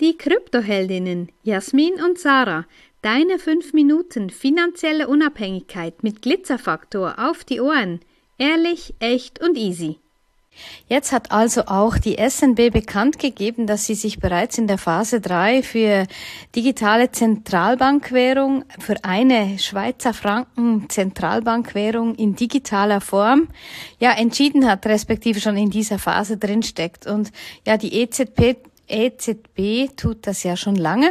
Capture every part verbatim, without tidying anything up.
die Kryptoheldinnen Jasmin und Sarah. Deine fünf Minuten finanzielle Unabhängigkeit mit Glitzerfaktor auf die Ohren. Ehrlich, echt und easy. Jetzt hat also auch die S N B bekannt gegeben, dass sie sich bereits in der Phase drei für digitale Zentralbankwährung, für eine Schweizer Franken Zentralbankwährung in digitaler Form, ja, entschieden hat, respektive schon in dieser Phase drinsteckt. Und ja, die E Z B, E Z B tut das ja schon lange.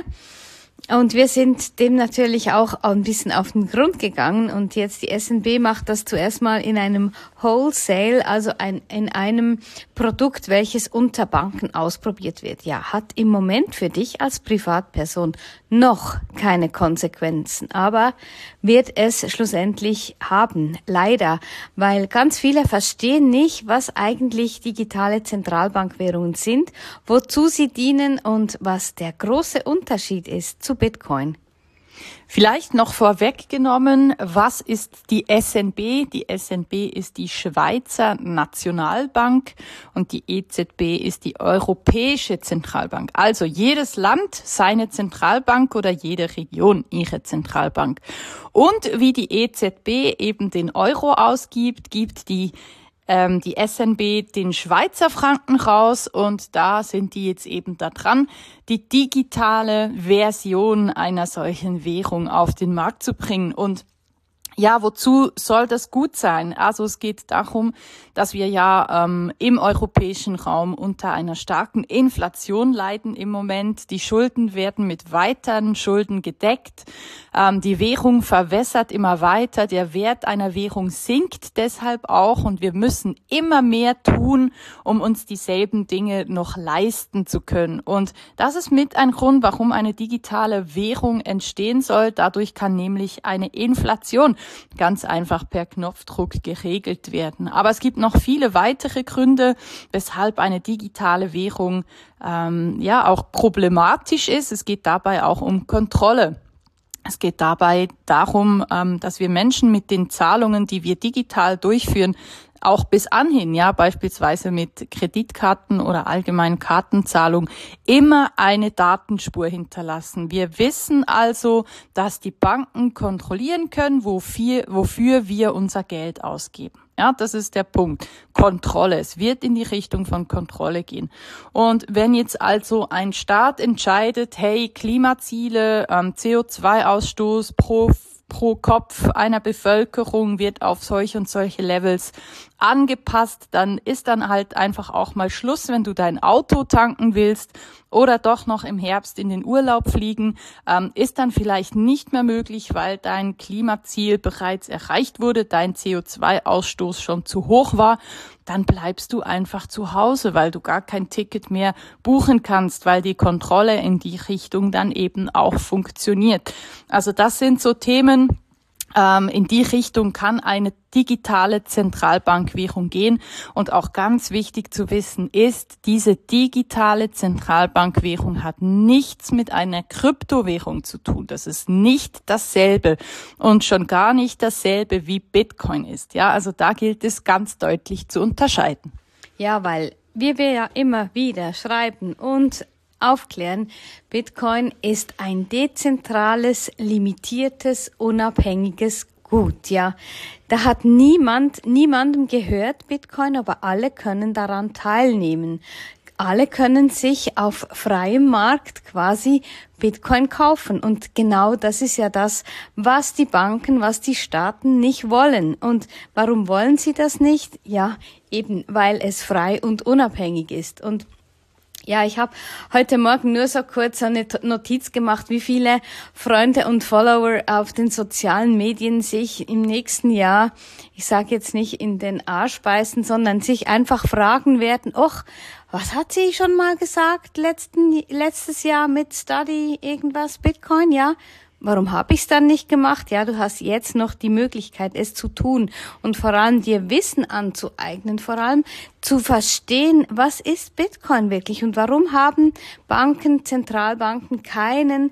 Und wir sind dem natürlich auch ein bisschen auf den Grund gegangen und jetzt die S N B macht das zuerst mal in einem Wholesale, also ein, in einem Produkt, welches unter Banken ausprobiert wird. Ja, hat im Moment für dich als Privatperson noch keine Konsequenzen, aber wird es schlussendlich haben, leider, weil ganz viele verstehen nicht, was eigentlich digitale Zentralbankwährungen sind, wozu sie dienen und was der große Unterschied ist zu Bitcoin. Vielleicht noch vorweggenommen, was ist die S N B? Die S N B ist die Schweizer Nationalbank und die E Z B ist die Europäische Zentralbank. Also jedes Land seine Zentralbank oder jede Region ihre Zentralbank. Und wie die E Z B eben den Euro ausgibt, gibt die ähm, die S N B den Schweizer Franken raus und da sind die jetzt eben da dran, die digitale Version einer solchen Währung auf den Markt zu bringen. Und ja, wozu soll das gut sein? Also es geht darum, dass wir ja ähm, im europäischen Raum unter einer starken Inflation leiden im Moment. Die Schulden werden mit weiteren Schulden gedeckt. Ähm, die Währung verwässert immer weiter. Der Wert einer Währung sinkt deshalb auch und wir müssen immer mehr tun, um uns dieselben Dinge noch leisten zu können. Und das ist mit ein Grund, warum eine digitale Währung entstehen soll. Dadurch kann nämlich eine Inflation ganz einfach per Knopfdruck geregelt werden. Aber es gibt noch viele weitere Gründe, weshalb eine digitale Währung ähm, ja auch problematisch ist. Es geht dabei auch um Kontrolle. Es geht dabei darum, ähm, dass wir Menschen mit den Zahlungen, die wir digital durchführen, auch bis anhin, ja, beispielsweise mit Kreditkarten oder allgemeinen Kartenzahlung, immer eine Datenspur hinterlassen. Wir wissen also, dass die Banken kontrollieren können, wofür, wofür wir unser Geld ausgeben. Ja, das ist der Punkt. Kontrolle. Es wird in die Richtung von Kontrolle gehen. Und wenn jetzt also ein Staat entscheidet, hey, Klimaziele, ähm, C O zwei Ausstoß pro pro Kopf einer Bevölkerung wird auf solche und solche Levels angepasst, dann ist dann halt einfach auch mal Schluss, wenn du dein Auto tanken willst oder doch noch im Herbst in den Urlaub fliegen, ähm, ist dann vielleicht nicht mehr möglich, weil dein Klimaziel bereits erreicht wurde, dein C O zwei Ausstoß schon zu hoch war. Dann bleibst du einfach zu Hause, weil du gar kein Ticket mehr buchen kannst, weil die Kontrolle in die Richtung dann eben auch funktioniert. Also das sind so Themen, ähm, in die Richtung kann eine digitale Zentralbankwährung gehen. Und auch ganz wichtig zu wissen ist, diese digitale Zentralbankwährung hat nichts mit einer Kryptowährung zu tun. Das ist nicht dasselbe und schon gar nicht dasselbe wie Bitcoin ist. Ja, also da gilt es ganz deutlich zu unterscheiden. Ja, weil wie wir ja immer wieder schreiben und aufklären, Bitcoin ist ein dezentrales, limitiertes, unabhängiges Gut, ja. Da hat niemand, niemandem gehört Bitcoin, aber alle können daran teilnehmen. Alle können sich auf freiem Markt quasi Bitcoin kaufen. Und genau das ist ja das, was die Banken, was die Staaten nicht wollen. Und warum wollen sie das nicht? Ja, eben weil es frei und unabhängig ist. Und ja, ich habe heute Morgen nur so kurz eine Notiz gemacht, wie viele Freunde und Follower auf den sozialen Medien sich im nächsten Jahr, ich sage jetzt nicht in den Arsch beißen, sondern sich einfach fragen werden, och, was hat sie schon mal gesagt letzten, letztes Jahr mit Study irgendwas, Bitcoin, ja? Warum habe ich es dann nicht gemacht? Ja, du hast jetzt noch die Möglichkeit, es zu tun und vor allem dir Wissen anzueignen, vor allem zu verstehen, was ist Bitcoin wirklich und warum haben Banken, Zentralbanken keinen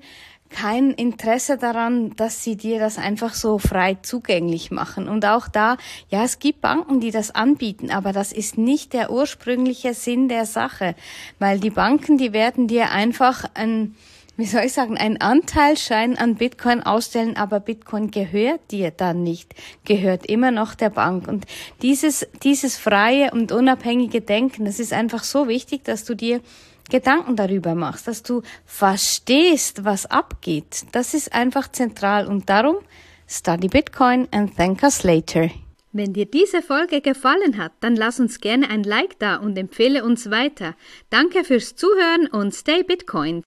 kein Interesse daran, dass sie dir das einfach so frei zugänglich machen. Und auch da, ja, es gibt Banken, die das anbieten, aber das ist nicht der ursprüngliche Sinn der Sache, weil die Banken, die werden dir einfach ein, wie soll ich sagen, einen Anteilsschein an Bitcoin ausstellen, aber Bitcoin gehört dir dann nicht, gehört immer noch der Bank. Und dieses, dieses freie und unabhängige Denken, das ist einfach so wichtig, dass du dir Gedanken darüber machst, dass du verstehst, was abgeht. Das ist einfach zentral und darum study Bitcoin and thank us later. Wenn dir diese Folge gefallen hat, dann lass uns gerne ein Like da und empfehle uns weiter. Danke fürs Zuhören und stay Bitcoin.